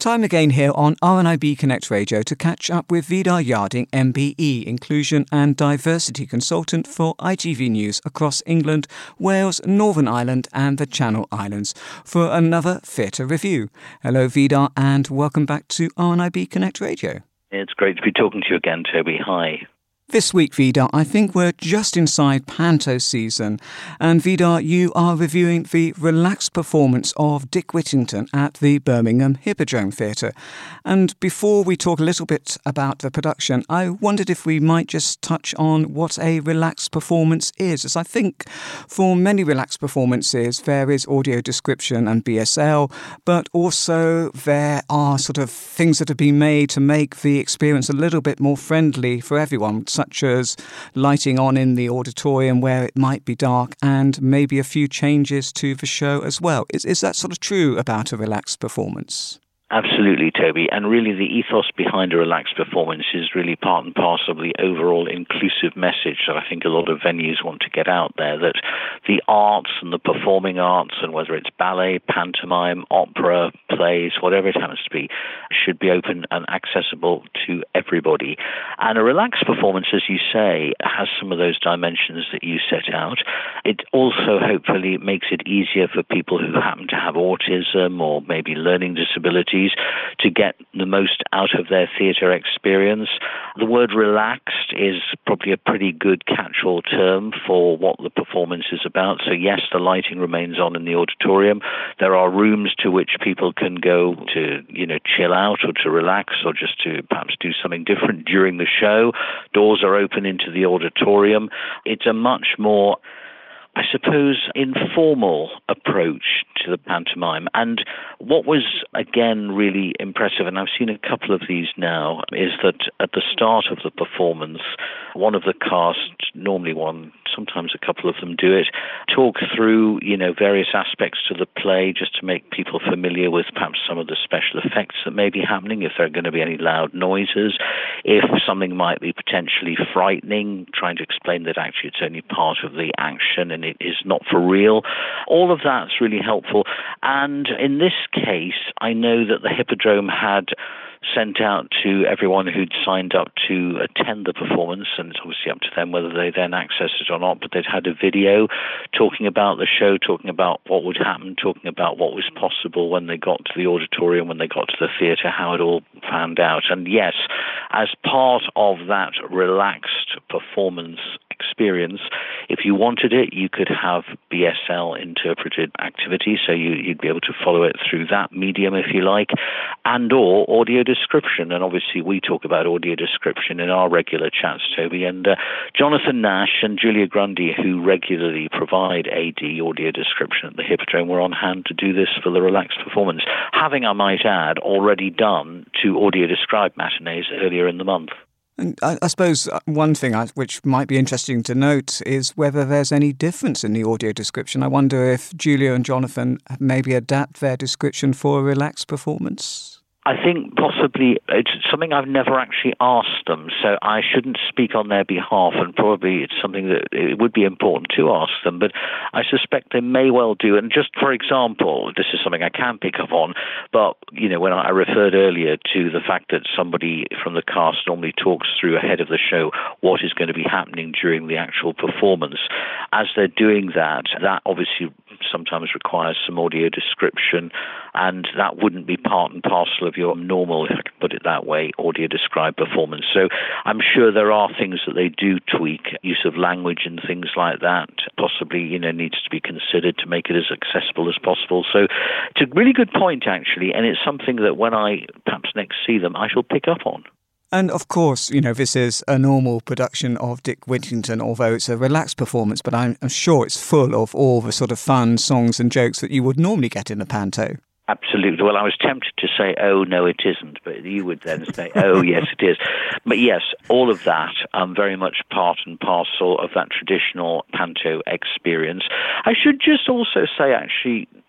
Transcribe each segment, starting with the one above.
Time again here on RNIB Connect Radio to catch up with Vidar Yarding, MBE, Inclusion and Diversity Consultant for ITV News across England, Wales, Northern Ireland and the Channel Islands for another theatre review. Hello Vidar and welcome back to RNIB Connect Radio. It's great to be talking to you again, Toby. Hi. This week, Vidar, I think we're just inside Panto season. And Vidar, you are reviewing the relaxed performance of Dick Whittington at the Birmingham Hippodrome Theatre. And before we talk a little bit about the production, I wondered if we might just touch on what a relaxed performance is. As I think for many relaxed performances, there is audio description and BSL, but also there are sort of things that have been made to make the experience a little bit more friendly for everyone, such as lighting on in the auditorium where it might be dark and maybe a few changes to the show as well. Is that sort of true about a relaxed performance? Absolutely, Toby. And really the ethos behind a relaxed performance is really part and parcel of the overall inclusive message that I think a lot of venues want to get out there, that the arts and the performing arts, and whether it's ballet, pantomime, opera, plays, whatever it happens to be, should be open and accessible to everybody. And a relaxed performance, as you say, has some of those dimensions that you set out. It also hopefully makes it easier for people who happen to have autism or maybe learning disabilities to get the most out of their theatre experience. The word relaxed is probably a pretty good catch-all term for what the performance is about. So yes, the lighting remains on in the auditorium. There are rooms to which people can go to, chill out or to relax or just to perhaps do something different during the show. Doors are open into the auditorium. It's a much more, I suppose, informal approach to the pantomime. And what was, again, really impressive, and I've seen a couple of these now, is that at the start of the performance, one of the cast, normally one, sometimes a couple of them do it, talk through, various aspects to the play just to make people familiar with perhaps some of the special effects that may be happening, if there are going to be any loud noises, if something might be potentially frightening, trying to explain that actually it's only part of the action and it is not for real. All of that's really helpful. And in this case, I know that the Hippodrome had sent out to everyone who'd signed up to attend the performance, and it's obviously up to them whether they then access it or not, but they'd had a video talking about the show, talking about what would happen, talking about what was possible when they got to the auditorium, when they got to the theatre, how it all panned out. And yes, as part of that relaxed performance experience, if you wanted it, you could have BSL interpreted activity, so you'd be able to follow it through that medium if you like, and or audio description. And obviously we talk about audio description in our regular chats, Toby, and Jonathan Nash and Julia Grundy, who regularly provide AD audio description at the Hippodrome, were on hand to do this for the relaxed performance, having, I might add, already done 2 audio described matinees earlier in the month. And I suppose one thing which might be interesting to note is whether there's any difference in the audio description. I wonder if Julia and Jonathan maybe adapt their description for a relaxed performance. I think possibly it's something I've never actually asked them, so I shouldn't speak on their behalf, and probably it's something that it would be important to ask them, but I suspect they may well do. And just for example, this is something I can pick up on, but when I referred earlier to the fact that somebody from the cast normally talks through ahead of the show what is going to be happening during the actual performance, as they're doing that obviously sometimes requires some audio description, and that wouldn't be part and parcel of your normal, if I can put it that way, audio described performance. So I'm sure there are things that they do tweak, use of language and things like that, possibly, needs to be considered to make it as accessible as possible. So it's a really good point, actually, and it's something that when I perhaps next see them, I shall pick up on. And of course, this is a normal production of Dick Whittington, although it's a relaxed performance, but I'm sure it's full of all the sort of fun songs and jokes that you would normally get in a panto. Absolutely. Well, I was tempted to say, oh, no, it isn't, but you would then say, oh, yes, it is. But yes, all of that, very much part and parcel of that traditional panto experience. I should just also say, actually,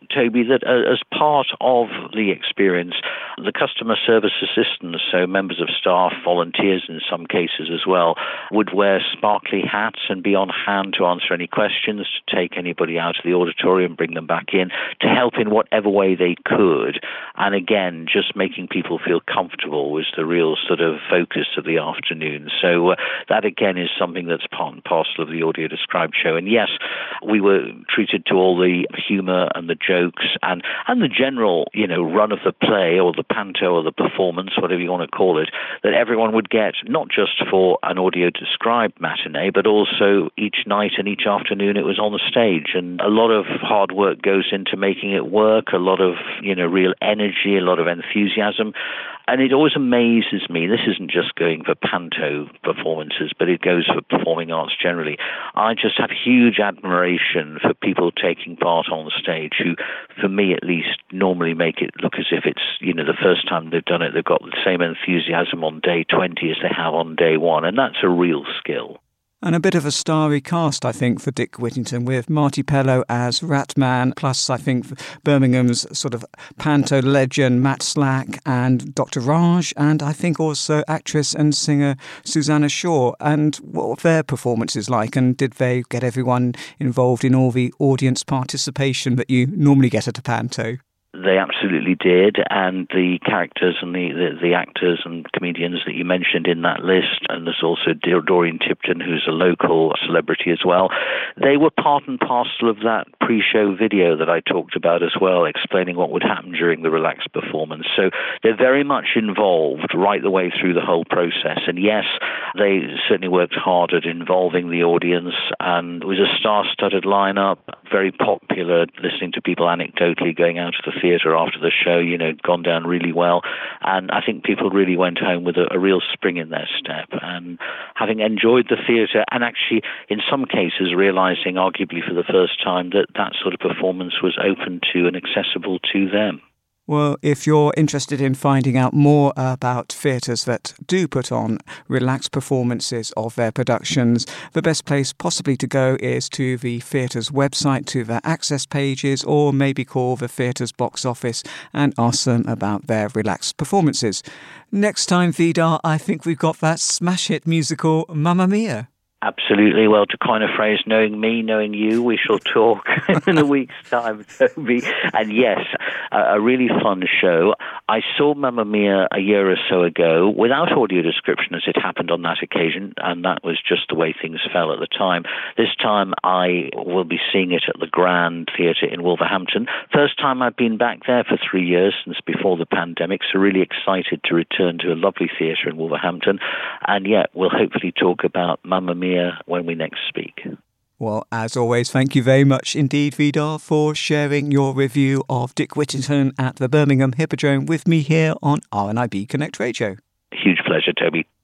Toby, that as part of the experience, the customer service assistants, so members of staff, volunteers in some cases as well, would wear sparkly hats and be on hand to answer any questions, to take anybody out of the auditorium, bring them back in, to help in whatever way they could. And again, just making people feel comfortable was the real sort of focus of the afternoon. So that again is something that's part and parcel of the Audio Described show. And yes, we were treated to all the humour and the jokes and the general, run of the play or the panto or the performance, whatever you want to call it, that everyone would get, not just for an Audio Described matinee, but also each night and each afternoon it was on the stage. And a lot of hard work goes into making it work, a lot of, real energy, a lot of enthusiasm. And it always amazes me, this isn't just going for panto performances, but it goes for performing arts generally. I just have huge admiration for people taking part on the stage who, for me at least, normally make it look as if it's, the first time they've done it, they've got the same enthusiasm on day 20 as they have on day 1. And that's a real skill. And a bit of a starry cast, I think, for Dick Whittington, with Marty Pellow as Ratman, plus, I think, Birmingham's sort of panto legend Matt Slack and Dr. Raj, and I think also actress and singer Susanna Shaw. And what were their performances like? And did they get everyone involved in all the audience participation that you normally get at a panto? They absolutely did, and the characters and the actors and comedians that you mentioned in that list, and there's also Doreen Tipton, who's a local celebrity as well, they were part and parcel of that pre-show video that I talked about as well, explaining what would happen during the relaxed performance. So they're very much involved right the way through the whole process. And yes, they certainly worked hard at involving the audience, and it was a star-studded lineup, very popular, listening to people anecdotally going out of the theatre after the show, gone down really well. And I think people really went home with a real spring in their step, and having enjoyed the theatre, and actually in some cases realising, arguably for the first time, that sort of performance was open to and accessible to them. Well, if you're interested in finding out more about theatres that do put on relaxed performances of their productions, the best place possibly to go is to the theatre's website, to their access pages, or maybe call the theatre's box office and ask them about their relaxed performances. Next time, Vidar, I think we've got that smash hit musical Mamma Mia. Absolutely. Well, to coin a phrase, knowing me, knowing you, we shall talk in a week's time, Toby. And yes, a really fun show. I saw Mamma Mia a year or so ago without audio description, as it happened on that occasion, and that was just the way things fell at the time. This time I will be seeing it at the Grand Theatre in Wolverhampton. First time I've been back there for 3 years, since before the pandemic, so really excited to return to a lovely theatre in Wolverhampton. And yeah, we'll hopefully talk about Mamma Mia when we next speak. Well, as always, thank you very much indeed, Vidar, for sharing your review of Dick Whittington at the Birmingham Hippodrome with me here on RNIB Connect Radio. Huge pleasure, Toby.